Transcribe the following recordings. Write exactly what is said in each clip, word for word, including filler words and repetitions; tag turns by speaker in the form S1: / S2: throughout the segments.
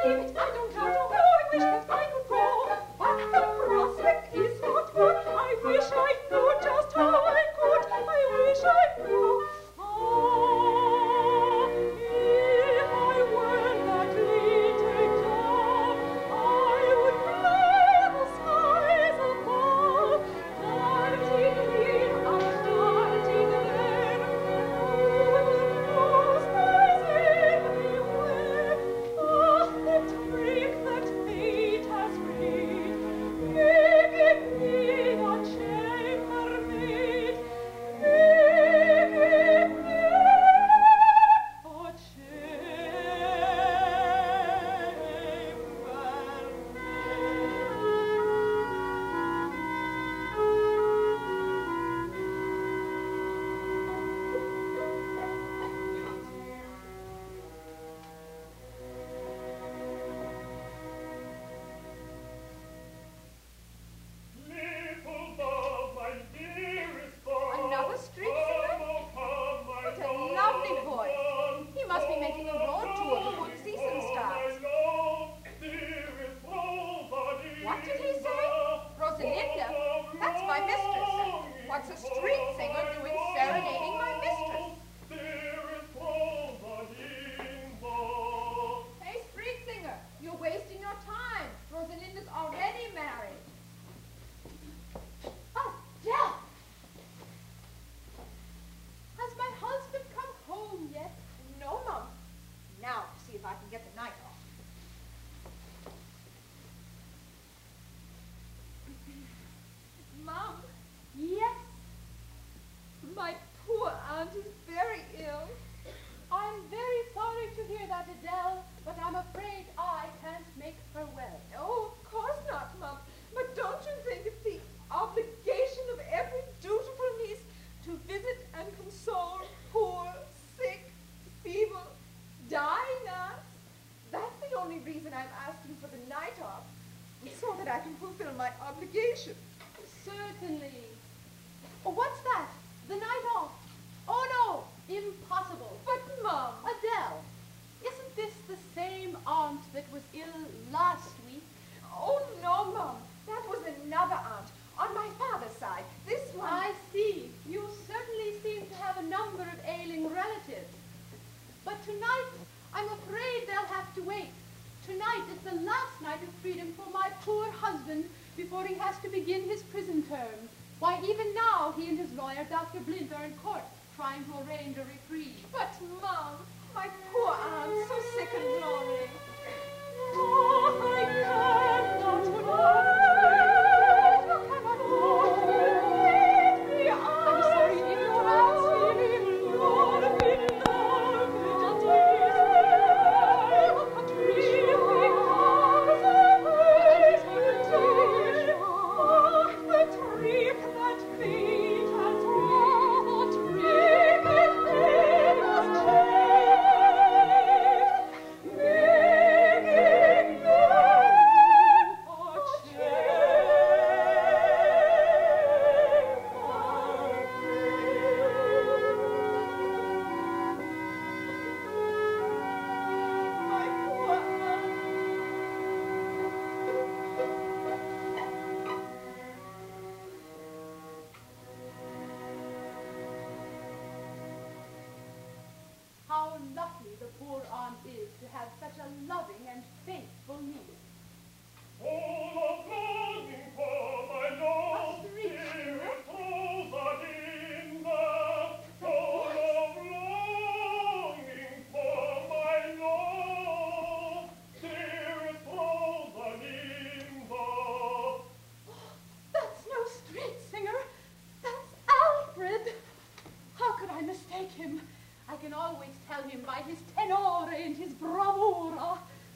S1: I can always tell him by his tenore and his bravura.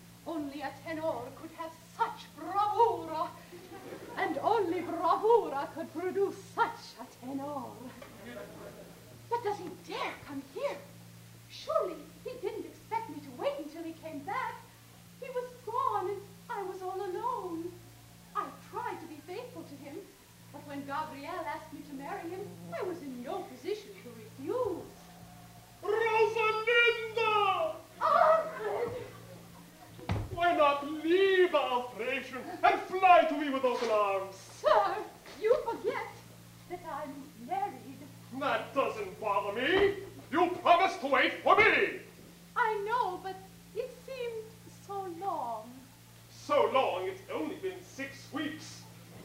S1: cannot leave our operation and fly to me with open arms.
S2: Sir, you forget that I'm married.
S1: That doesn't bother me. You promised to wait for me.
S2: I know, but it seemed so long.
S1: So long, it's only been six weeks.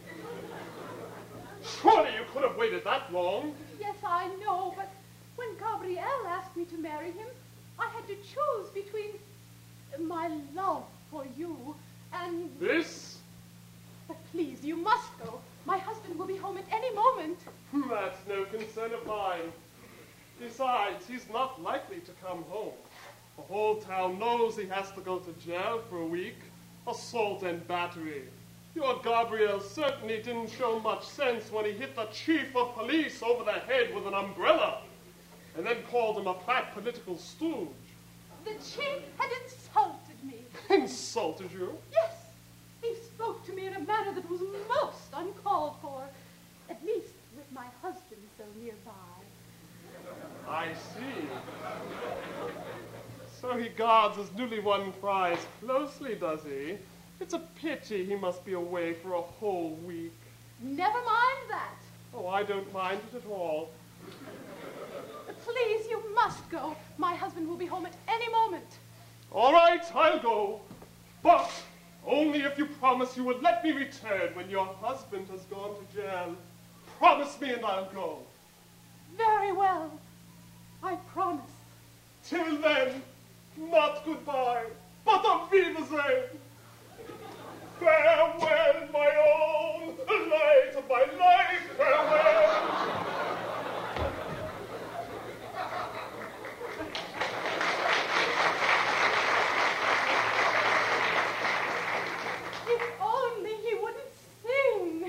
S1: Surely you could have waited that long.
S2: Yes, I know, but when Gabriel asked me to marry him, I had to choose between my love for you and...
S1: This?
S2: But please, you must go. My husband will be home at any moment.
S1: That's no concern of mine. Besides, he's not likely to come home. The whole town knows he has to go to jail for a week. Assault and battery. Your Gabriel certainly didn't show much sense when he hit the chief of police over the head with an umbrella and then called him a fat political stooge.
S2: The chief had insulted me.
S1: Insulted you?
S2: Yes. He spoke to me in a manner that was most uncalled for, at least with my husband so nearby.
S1: I see. So he guards his newly won prize closely, does he? It's a pity he must be away for a whole week.
S2: Never mind that.
S1: Oh, I don't mind it at all.
S2: Please, you must go. My husband will be home at any moment.
S1: All right, I'll go. But only if you promise you will let me return when your husband has gone to jail. Promise me and I'll go.
S2: Very well. I promise.
S1: Till then, not goodbye, but auf Wiedersehen. Farewell, my own, the light of my life, farewell.
S2: If only he wouldn't sing.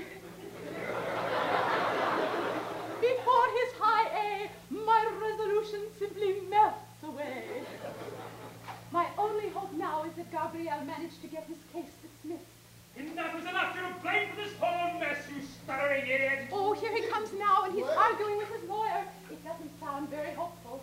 S2: Before his high A, my resolution simply melts away. My only hope now is that Gabriel managed to get his case dismissed.
S3: Enough is enough. You're to blame for this whole mess, you stuttering idiot.
S2: Oh, here he comes now, and he's what? arguing with his lawyer. It doesn't sound very hopeful.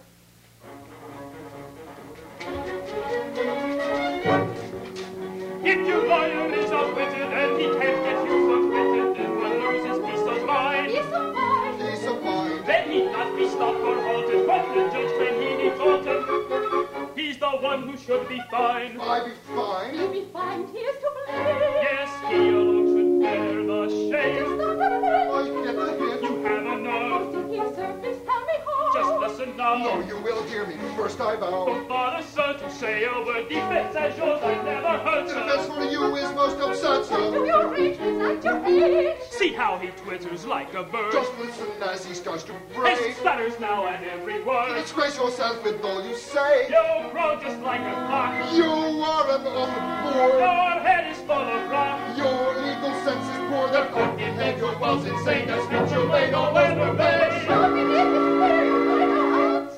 S3: If your lawyer is outwitted and he can't get you acquitted, then one loses peace of mind.
S2: Peace of mind.
S4: Peace of mind.
S3: Then he'd not be stopped or halted. What the judge when he defaulted? He's the one who should be fined.
S4: I be fined?
S2: You be fined. He is to blame.
S3: Yes, he alone should bear the shame.
S2: Just not the hint.
S4: I get the hint.
S3: You have a nerve.
S2: Did he serve this? Tell me how.
S3: Just listen now.
S4: No, you will hear me. First I vow.
S3: Oh, Father, sir, to say a word defense as yours I never heard, sir.
S4: Defense for you is most absurd, sir.
S2: Do your rage at your age.
S3: See how he twitters like a bird.
S4: Just listen as he starts to bray.
S3: He stutters now at every word.
S4: Disgrace yourself with all you say.
S3: You crow just like a cock.
S4: You are an awful bore.
S3: Your head is full of rock.
S4: Your legal sense is poor. That court behavior was insane. That's what you made all ever made.
S2: Show me the answer.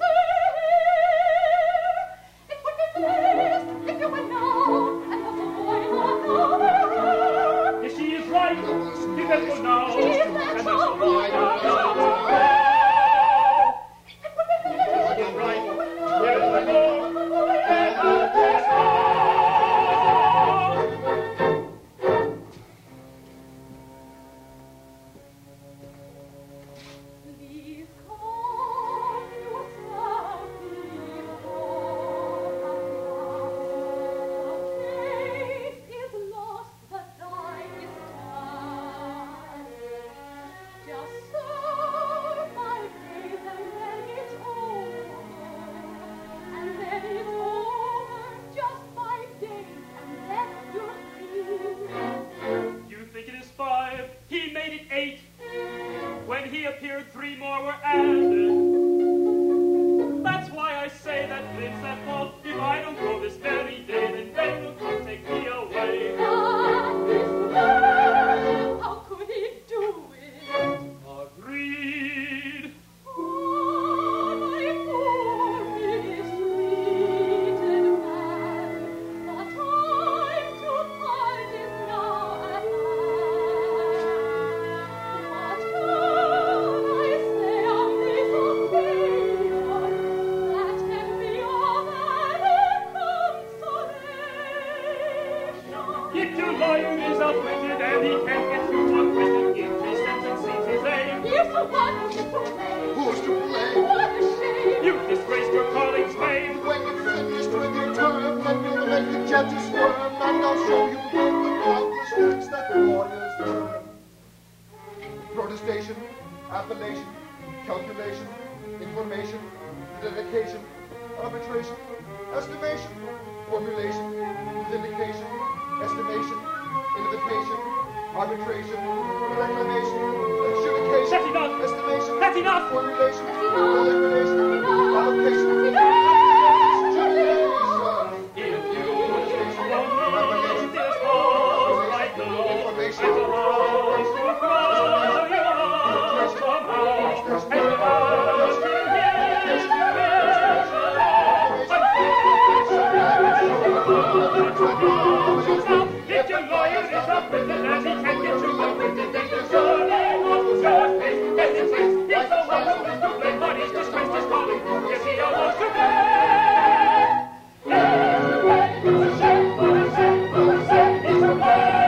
S2: It would be best if you were now and let the boy walk over.
S3: If she is right, be careful now.
S2: She is that
S3: And
S2: so
S3: that's why
S2: It would be best
S3: you're right. Here's the door. And out this
S2: Please come yourself before the case is lost, the die is done. Just serve my case and then it's over, and then it's over. Just five days and then you're free.
S3: You think it is five? He made it eight. When he appeared, three more were added. That's why I say that Flint's at fault. If I don't go this very day, then Ben will come take me away.
S2: That is murder. How could he do it?
S3: Agreed.
S2: Oh, my poor mistreated man. The time to part is now at hand. What can I say of this
S3: If your lawyer is acquitted and he can't get through one question, if his sentence seems his aim,
S2: Here's the one who's to blame.
S4: Who's to blame?
S2: What a shame.
S3: you disgraced your colleague's fame.
S4: When you're finished with your term, let me make the judges squirm, and I'll show you all the countless tricks that lawyers learn. Protestation, appellation, calculation, information, dedication, arbitration, estimation, formulation, vindication, estimation, invitation, arbitration, reclamation, adjudication,
S3: That's enough.
S4: estimation,
S3: That's enough.
S4: formulation,
S2: That's enough.
S4: deliberation,
S2: That's enough.
S4: allocation,
S2: That's enough.
S4: adjudication.
S3: If you want me to this house right now,
S4: Information.
S3: at the house will cry your heart somehow, and the house will if your lawyer is acquitted and he can't get you acquitted, then the surely wants your face, then his face, if the one who is to blame, but he's disgraced his calling, yes, he almost to blame. Hey, what a shame, what a shame, what a shame, he's to blame.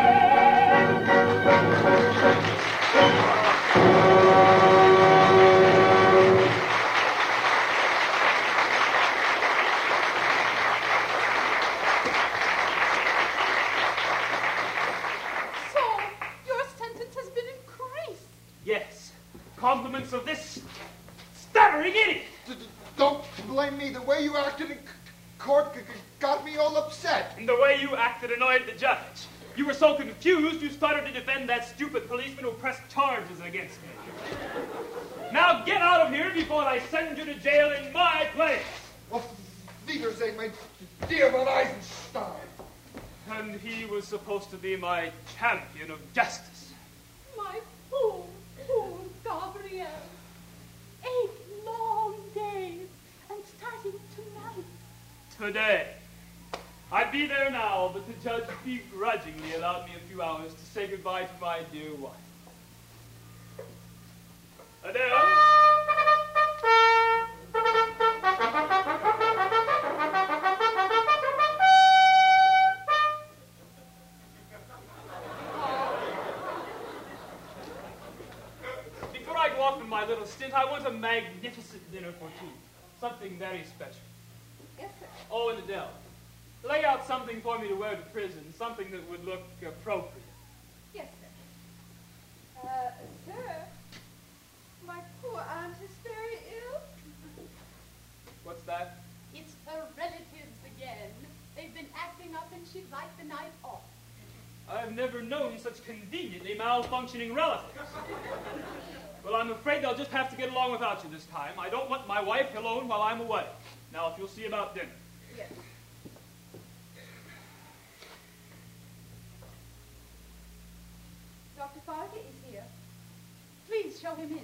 S2: So, your sentence has been increased.
S3: Yes, compliments of this stammering idiot.
S4: D- d- Don't blame me. The way you acted in c- court g- g- got me all upset.
S3: And the way you acted annoyed the judge. You were so confused, you started to defend that stupid policeman who pressed charges against me. Now get out of here before I send you to jail in my place.
S4: Well, Wiedersehen, my dear von Eisenstein.
S3: And he was supposed to be my champion of justice.
S2: My poor, poor Gabrielle. Eight long days, and starting tonight.
S3: Today. I'd be there now, but the judge begrudgingly allowed me a few hours to say goodbye to my dear wife. Adele? Before I go off on my little stint, I want a magnificent dinner for two. Something very special.
S2: Yes, sir.
S3: Oh, and Adele, lay out something for me to wear to prison, something that would look appropriate.
S2: Yes, sir. Uh, sir, my poor aunt is very ill.
S3: What's that?
S2: It's her relatives again. They've been acting up and she'd like the night off.
S3: I've never known such conveniently malfunctioning relatives. Well, I'm afraid they'll just have to get along without you this time. I don't want my wife alone while I'm away. Now, if you'll see about dinner.
S2: Yes. Doctor Farragut is here. Please show him in.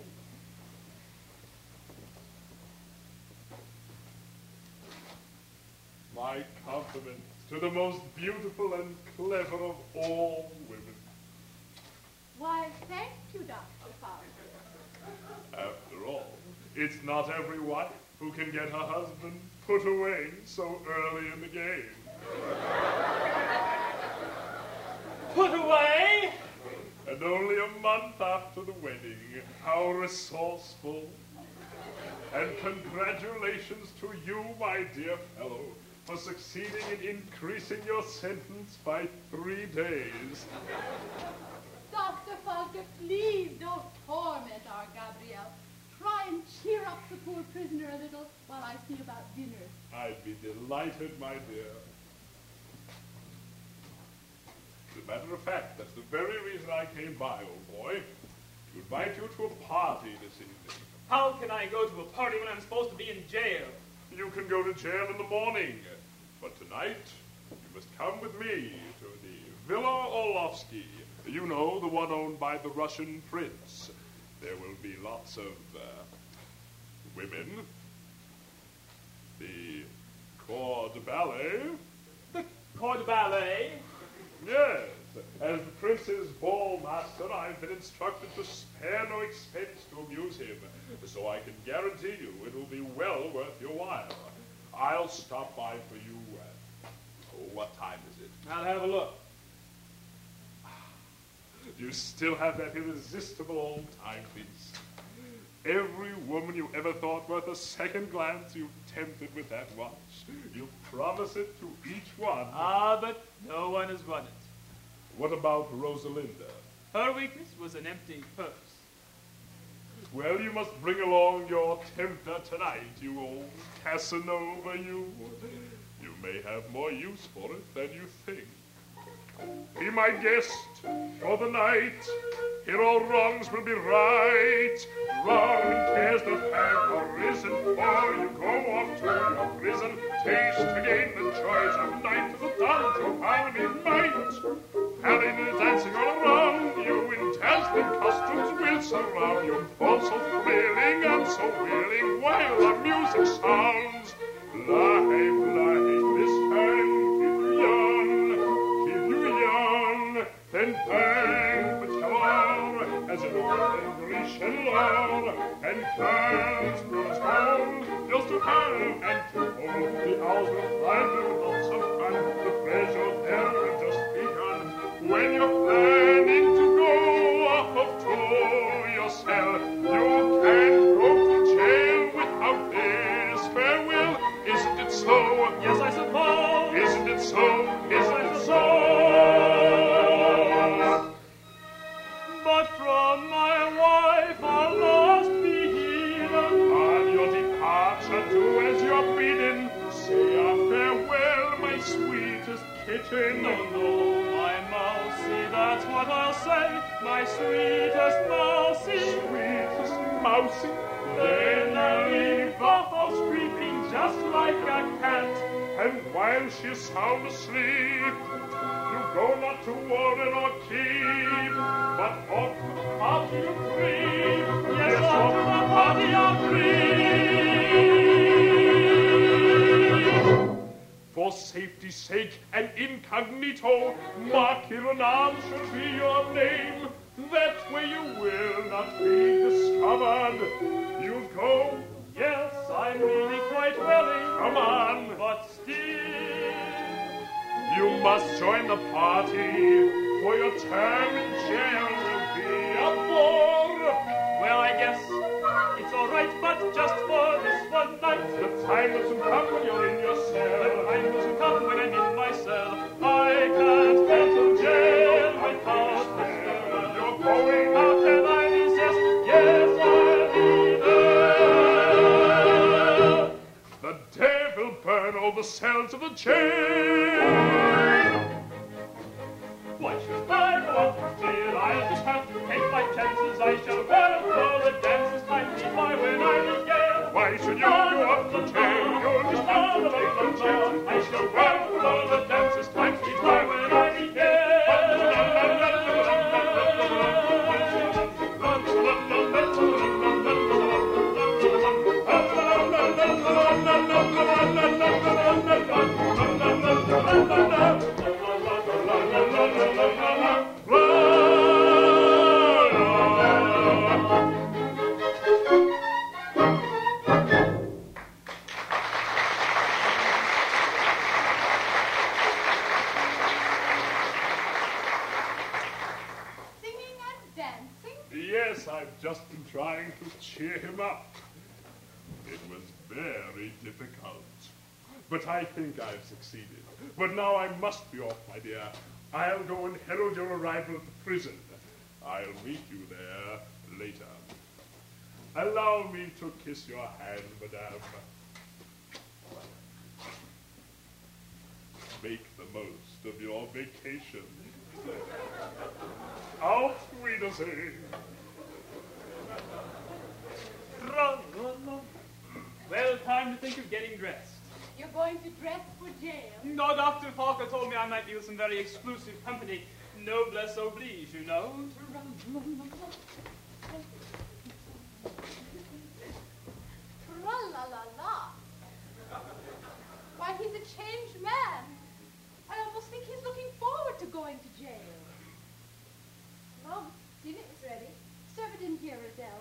S1: My compliments to the most beautiful and clever of all women.
S2: Why, thank you, Doctor Farragut.
S1: After all, it's not every wife who can get her husband put away so early in the game.
S3: Put away?
S1: And only a month after the wedding. How resourceful. And congratulations to you, my dear fellow, for succeeding in increasing your sentence by three days.
S2: Doctor Farragut, please don't torment our Gabrielle. Try and cheer up the poor prisoner a little while I see about dinner.
S1: I'd be delighted, my dear. As a matter of fact, that's the very reason I came by, old boy. To invite you to a party this evening.
S3: How can I go to a party when I'm supposed to be in jail?
S1: You can go to jail in the morning. But tonight, you must come with me to the Villa Orlovsky. You know, the one owned by the Russian prince. There will be lots of uh, women. The corps de ballet.
S3: The corps de ballet?
S1: Yes. As the prince's ball master, I've been instructed to spare no expense to amuse him. So I can guarantee you it will be well worth your while. I'll stop by for you. Uh, oh, what time is it?
S3: I'll have a look.
S5: But you still have that irresistible old timepiece. Every woman you ever thought worth a second glance, you tempted with that watch. You promise it to each one.
S3: Ah, but no one has won it.
S5: What about Rosalinda?
S3: Her weakness was an empty purse.
S5: Well, you must bring along your tempter tonight, you old Casanova, you. You may have more use for it than you think. Be my guest for the night. Here all wrongs will be right. Wrong cares that have arisen, or you go off to your prison. Taste again the joys of night, the dance your army might. Paladin dancing all around you in dazzling costumes will surround you. All so thrilling and so willing while the music sounds. Live, live, this time keep you young, keep you young. Then bang with galore as in old Grecian lore. And girls, girls, girls, just to have and to hold. The hours will fly with lots of fun. The pleasure there will just begun. When you're planning to go off to your cell, you can't go to jail without this farewell. Isn't it so?
S3: Yes, I suppose.
S5: Isn't it so? Isn't it so?
S3: But from my wife I'll lost be hidden.
S5: On your departure, do as you're bidden. Say a farewell, my sweetest kitten.
S3: No, no, my mousie, that's what I'll say. My sweetest mousie.
S5: Sweetest mousy.
S3: Then I'll leave the house creeping just like a cat.
S5: And while she's sound asleep, you go not to warden or keep, but off to the party you creep.
S3: Yes, off to the party I'll creep.
S5: For safety's sake and incognito, mark here an arm should be your name. That way you will not be discovered. You go.
S3: Yes, I'm really quite willing.
S5: Come on.
S3: But still,
S5: You must join the party, for your term in jail will be a bore.
S3: well, I guess it's all right, but just for this one night.
S5: The time will soon come when you're in your
S3: The
S5: cell.
S3: time doesn't come when I'm in my cell. I can't go to jail without this farewell.
S5: You're going
S3: How can I resist? Yes, I'll be there.
S5: The devil burn all the cells of the jail.
S3: Why should I go up to jail? I just have to take my chances. I shall run for the dances. Time me by when I'm in jail.
S5: Why should you go up to jail? You're just have to take the chance.
S3: I shall run for the dances. Time me by when I'm in jail.
S2: Singing and dancing?
S5: Yes, I've just been trying to cheer him up. It was very difficult. But I think I've succeeded. But now I must be off, my dear. I'll go and herald your arrival at the prison. I'll meet you there later. Allow me to kiss your hand, madame. Make the most of your vacation. Auf Wiedersehen.
S3: Well, time to think of getting dressed.
S2: You're going to dress for jail?
S3: No, Doctor Falker told me I might be with some very exclusive company. Noblesse oblige, you know.
S2: Tra-la-la-la. Why, he's a changed man. I almost think he's looking forward to going to jail. Mom, dinner is ready. Serve it in here, Adele.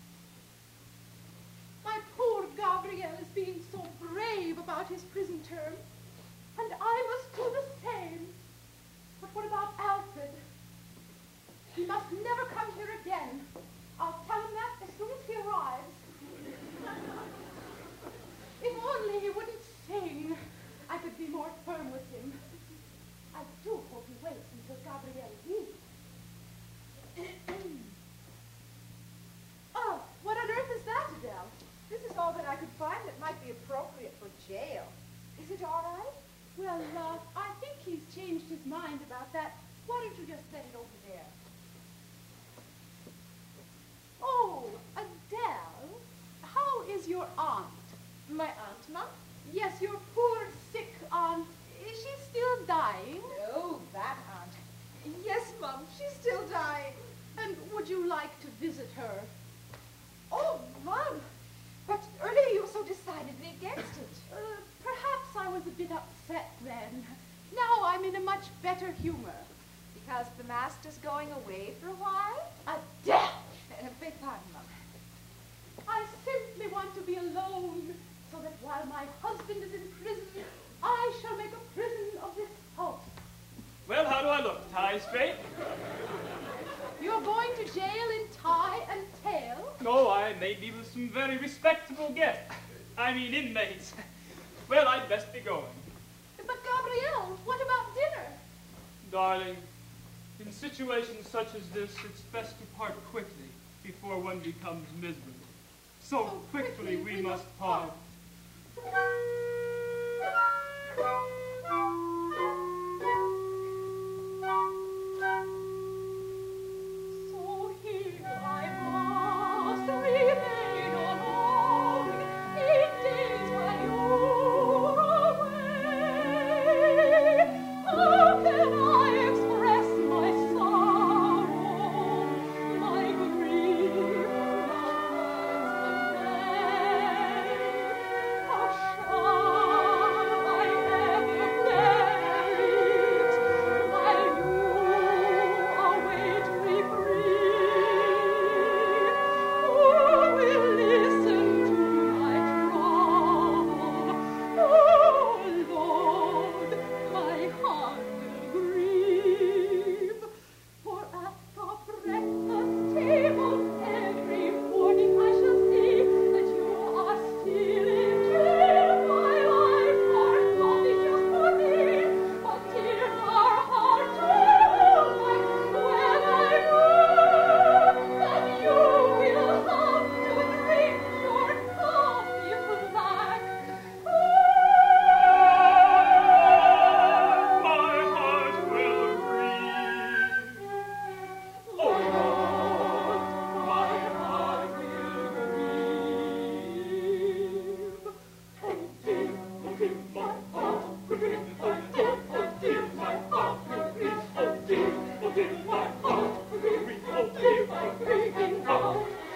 S2: My poor Gabriel is being so brave about his prison term, and I must do the same. But what about Alfred? He mind about that. Why don't you just set it over there? Oh, Adele, how is your aunt?
S6: My aunt, Mom?
S2: Yes, your poor, sick aunt. Is she still dying?
S6: No, that aunt. Yes, Mom, she's still dying.
S2: And would you like to visit her?
S6: Oh, Mom, but earlier you were so decidedly against it.
S2: Uh, perhaps I was a bit upset then. Now I'm in a much better humor.
S6: Because the master's going away for a while?
S2: Adele!
S6: Uh, beg pardon, Mom.
S2: I simply want to be alone, so that while my husband is in prison, I shall make a prison of this house.
S3: Well, how do I look? Tie straight?
S2: You're going to jail in tie and tail?
S3: No, I may be with some very respectable guests. I mean inmates. Well, I'd best be going.
S2: But Gabrielle, what about dinner?
S3: Darling, in situations such as this, it's best to part quickly before one becomes miserable. So,
S2: So
S3: quickly,
S2: quickly
S3: we,
S2: we
S3: must
S2: must
S3: part.
S2: So here I must remain alone in days while you're away. How can I express my sorrow, my grief, not words convey? How shall I ever bear it while you await reprieve? Who will listen to my trouble? Oh Lord, my heart will grieve. For at the breakfast table every morning I shall see that you are stealing till my life are coffee just for me. But tears are hard to wipe when I know that you will have to drink your coffee black.
S3: My heart will grieve.
S2: Oh Lord, my heart will grieve. Oh dear, oh dear, my heart will grieve. Oh dear, oh dear, my heart will grieve. Oh dear, oh dear, my heart will grieve. Oh dear, I'm grieving now.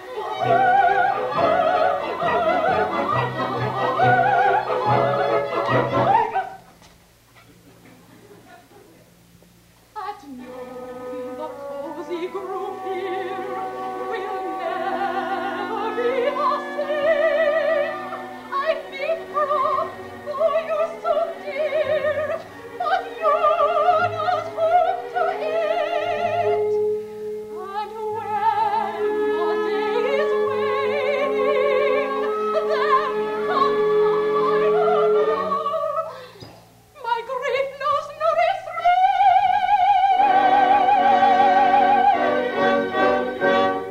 S2: At noon, the cozy group here will never be the same. I may prove, oh, you're so dear, but you're not home to eat. And when the day is waning, then comes the final blow. My grief knows no restraint.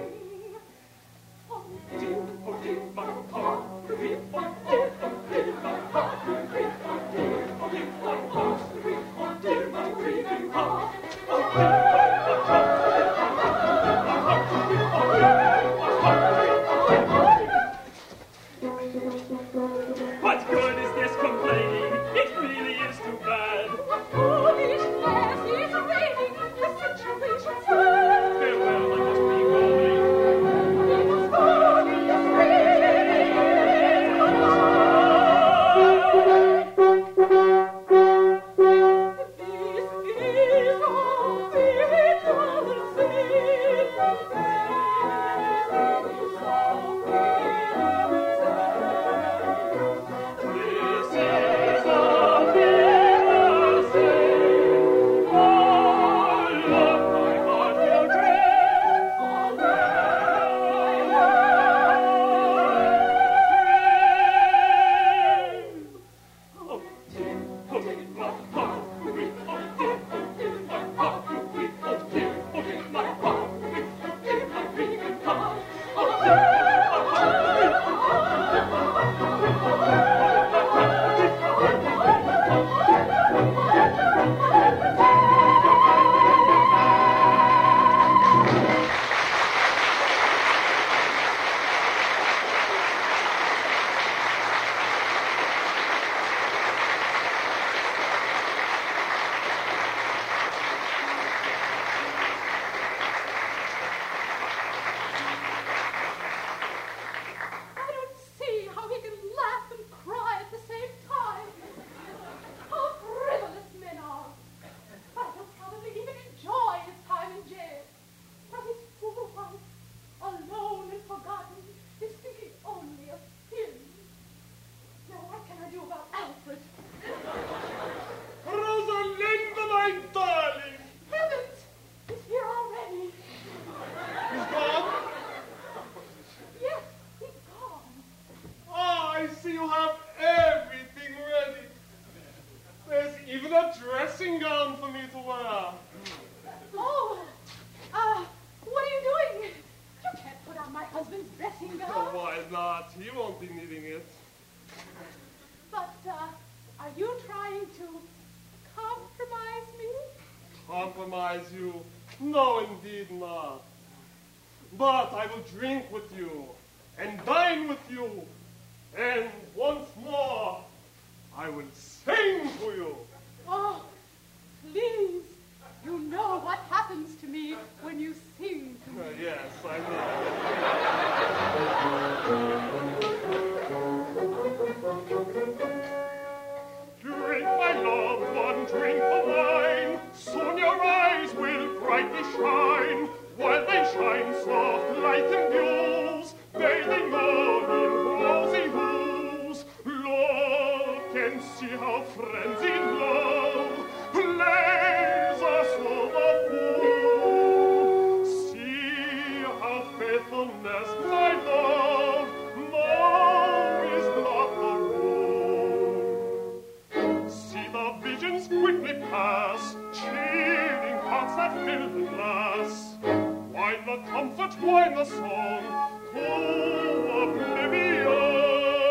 S1: to wear.
S2: Oh, uh, what are you doing? You can't put on my husband's dressing gown.
S1: Oh, why not? He won't be needing it.
S2: But, uh, are you trying to compromise me?
S1: Compromise you? No, indeed not. But I will drink with you and dine with you. And once more, I will sing to you.
S2: Oh, please. You know what happens to me when you sing to me.
S1: Uh, yes, I know. Drink, my love, one drink of wine. Soon your eyes will brightly shine. While they shine soft light and dews, bathing all in rosy hues. Look and see how frenzied love plays us over full. See how faithfulness, my love, now is not the rule. See the visions quickly pass, cheering hearts that fill the glass. Wine the comfort, wine the song, to oblivion.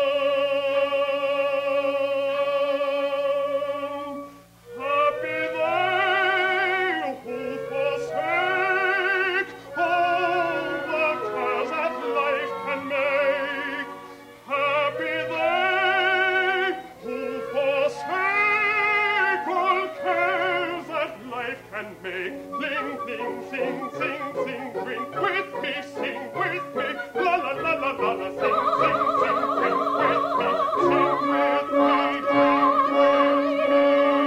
S1: Happy they who forsake all the cares that life can make. Happy they who forsake all cares that life can make. Sing, sing, sing, sing, sing, drink with me, sing with me, la la la la la la, sing, sing, sing, drink with me, sing with me, drink with me.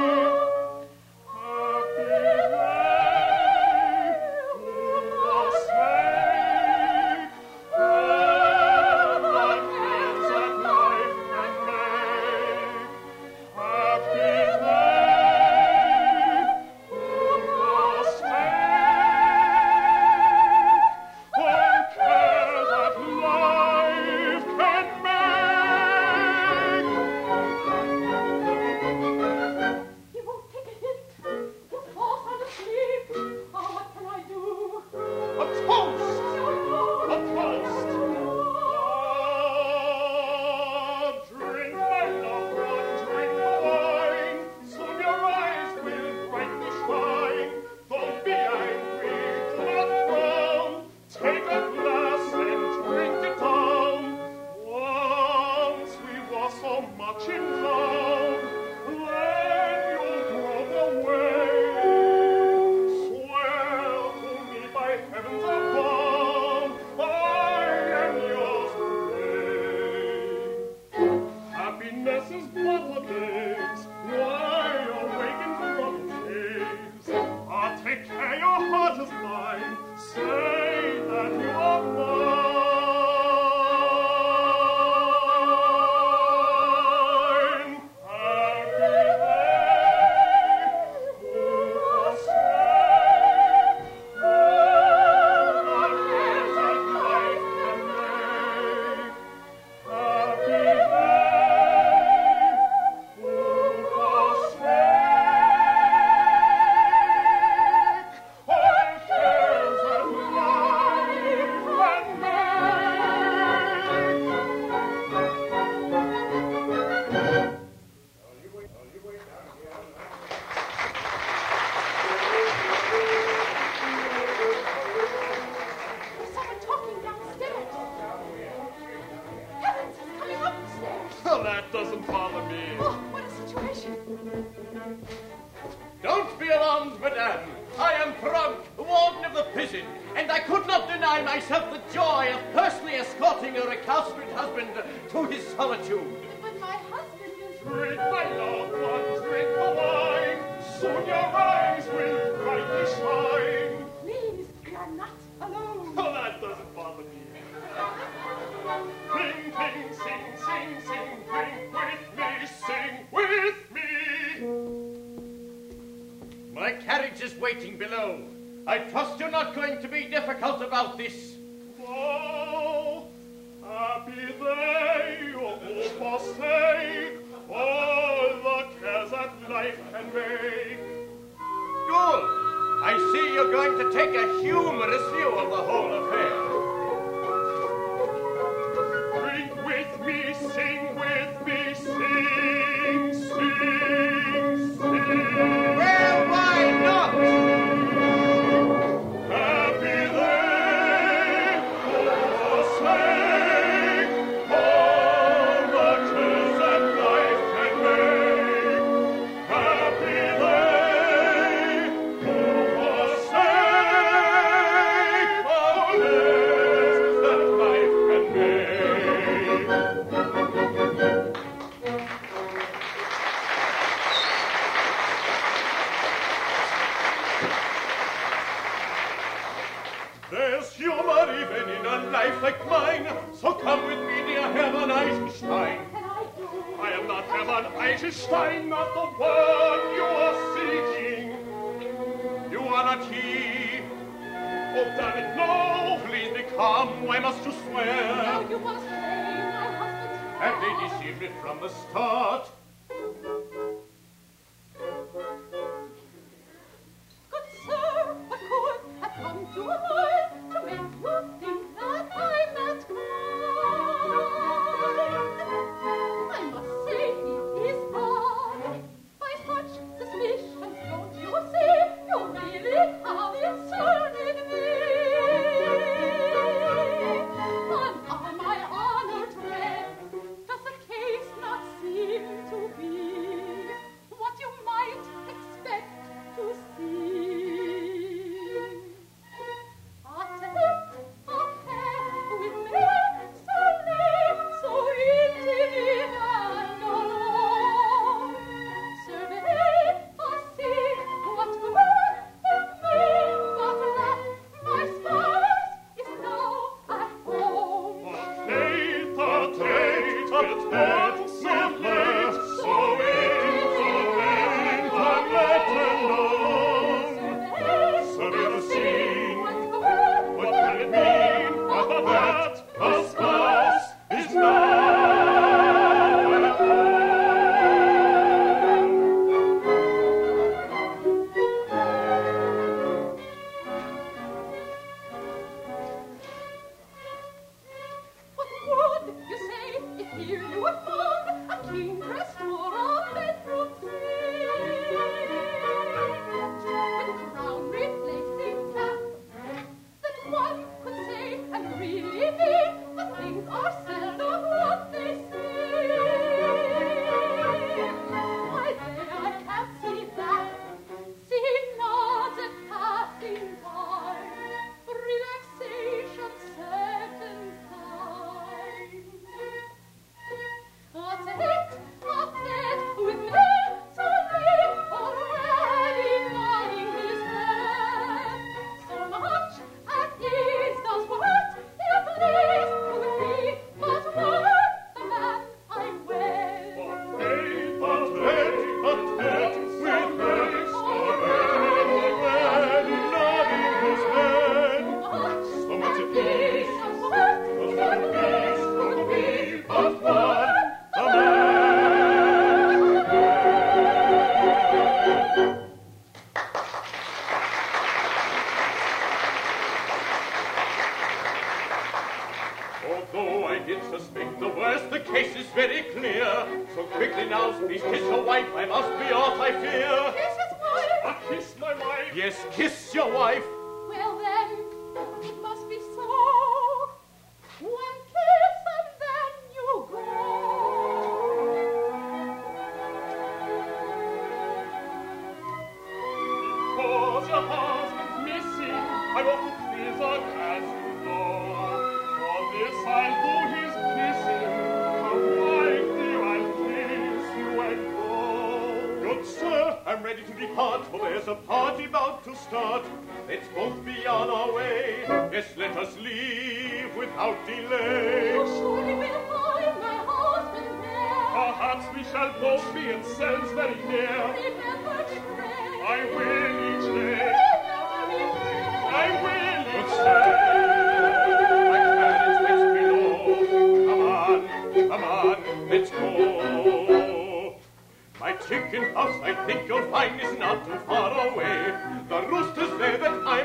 S1: Happy they who forsake all the cares that life can make. Happy they who forsake all cares that life can make.
S2: He won't take a hint. He'll fall sound asleep. Oh, what can I do?
S1: A toast! A toast! Ah, drink, my loved one, drink the wine. Soon your eyes will brightly shine. Don't be angry, do not frown. Take a glass and drink it down. Once we were so much in love, then you broke away. Swear to me by heavens above, I am yours today. Happiness is but a daze, why awaken from caves? Ah, take care, your heart is mine. Say that you are mine. Happy they who forsake all the cares that life can make. Happy they who forsake all cares that life can
S2: There's someone talking downstairs. Heavens, he's coming up the stairs.
S1: Well, that doesn't bother me.
S2: Oh, what a situation.
S7: Don't be alarmed, madame. I am Frog, warden of the prison, and I could not deny myself the joy of personally escorting a recalcitrant husband to his solitude.
S2: But my husband is...
S1: Drink, my loved one, drink the wine. Soon your eyes will brightly shine.
S2: Please, we are not alone.
S1: Oh, that doesn't bother me. Sing, sing, sing, sing, sing, drink with me, sing with me.
S7: My carriage is waiting below. I trust you're not going to be difficult about this.
S1: Oh, happy they who forsake all the cares that life can make.
S7: Do you're going to take a humorous view of the whole affair.
S5: Drink with me, sing with me, sing, sing, sing.
S7: Well, why not?
S5: Happy they who forsake all the cares that life can make. Happy they who forsake all cares that life can make. There's humor even in a life like mine, so come with me, dear Hermann Eisenstein.
S2: Can I do?
S5: I am not Hermann Eisenstein, not the one you are seeking. You are not he. Oh, damn it, no! Please become, why must you swear?
S2: Now you must pay my husband's
S5: And they deceived me from the start.
S2: Good sir, what could have come to a mind to make you think that I'm that kind? I must say it is odd. By such suspicions, don't you see, you really have insulted me. And on my honored friend, does the case not seem to be what you might expect to see? A tête à tête with me, so near, so intimate and alone. Survey, see what good in me, but that my spouse is now at home.
S5: Tête à tête, à tête, so late, so intimate, and let alone. Survey the scene. What can it mean but that a spouse is now at home?
S2: What would you say if here you were found a king dressed for a bedroom scene? With crown replacing cap, that one could say and really mean the things are seldom what they say. Why, there I can't see that. See nods at passing time, relaxation certain time. A tête à tête with me, so near, already nodding his head. So much at ease does what you please with me, but what the man I wed.
S5: Tête à tête, à tête, with me, already ready, nodding his head. So much at ease,
S2: does what
S5: but
S2: you
S5: what
S2: please
S5: peace would
S2: with
S5: be,
S2: me,
S5: but what a man Although I did suspect the worst, the case is very clear. So quickly now, please kiss your wife. I must be off, I fear.
S2: Kiss his wife.
S5: Ah, kiss my wife. Yes, kiss your wife.
S2: Well then, it must be so. One kiss and then you go.
S5: Because your husband's missing, I want to prison as you know. For this I'll do his kissing. Come, wife dear, I'll kiss you and go. Good sir, I'm ready to depart, for there's a party about to start. Let's both be on our way. Yes, let us leave without delay.
S2: You surely will find my husband there.
S5: Perhaps we shall both be in sense very near.
S2: Remember to pray.
S5: I will each day.
S2: Remember me there.
S5: I will each day. My carriage waits below. Come on, come on, let's go. My chicken house, I think you'll find, is not too far away. The rooster's there that I'm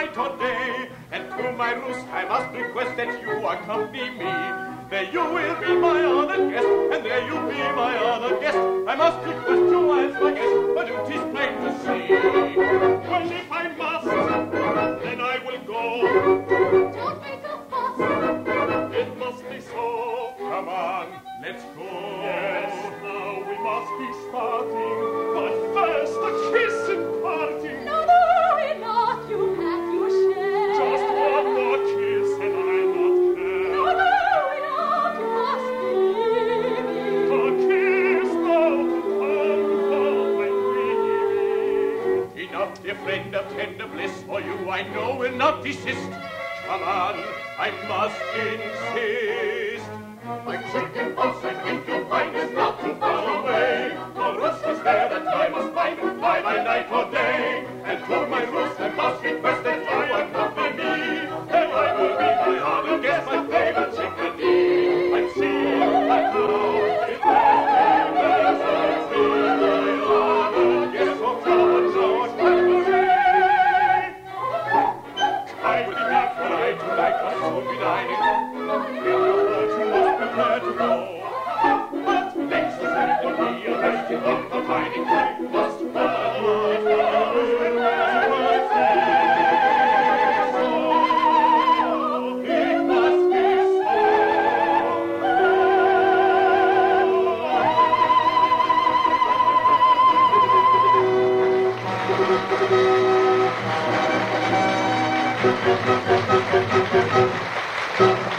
S7: night or day. And to my roost I must request that you accompany me. There you will be my honored guest, and there you'll be my honored guest. I must request you as my guest, but it is plain to see.
S1: Well, if I must, then I will go.
S2: Don't make a fuss.
S1: It must be so.
S7: Come on, let's go.
S1: Yes, now we must be starting. But first a kiss in parting.
S2: No, no, enough. You have your share.
S1: Just one more kiss and I'll not care.
S2: No, no, enough. You must believe me.
S1: A kiss, no, come, come and be.
S7: Enough, dear friend of tender bliss, for you I know will not desist. Come on, I must insist. My chicken pulse and winter wine is not too far away. The roost is there that I must find and fly by night or day. And to my roost I must request that you accompany me. And I will be my honored guest, my favorite chickadee. I'm seeing that now, it has been as I be my honored guest. So come on, George, I will be back for I tonight must soon be dining. In your words you must prepare to go. But next is there to be a night in one for dining. You must follow it, follow it, must be so. It must be so.